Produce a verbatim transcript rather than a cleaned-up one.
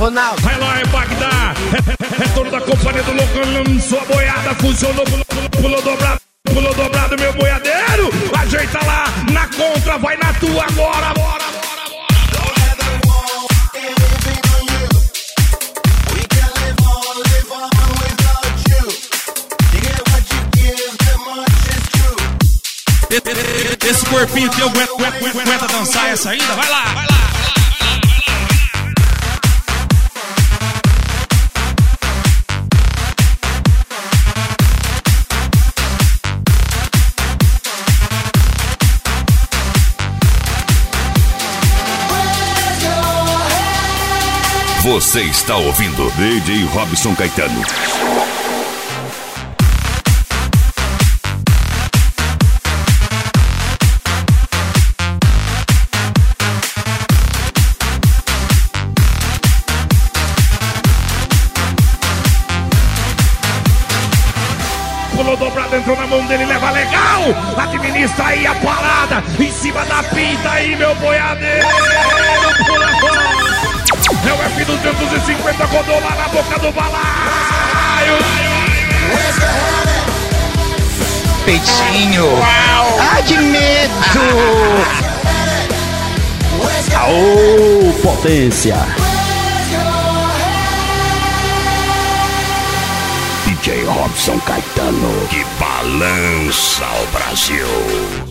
Ronaldo. Vai lá, é Bagdá. É, é, é dono da companhia do louco. Sua boiada funcionou. Pulou, pulou dobrado. Pulou dobrado, meu boiadeiro. Ajeita lá na contra. Vai na tua agora, bora, bora. Esse corpinho que eu aguento, aguento, aguenta dançar essa ainda? Vai lá, vai lá, vai lá, vai lá. Você está ouvindo D J Robson Caetano. Pulou dobrado, entrou na mão dele, leva legal. Administra aí a parada. Em cima da pinta aí, meu boiadeiro. Pula fora. É o F duzentos e cinquenta, rodou lá na boca do balaio. Peitinho. Uau. Ah, que medo. Aô, potência. D J Robson Caetano, que balança o Brasil.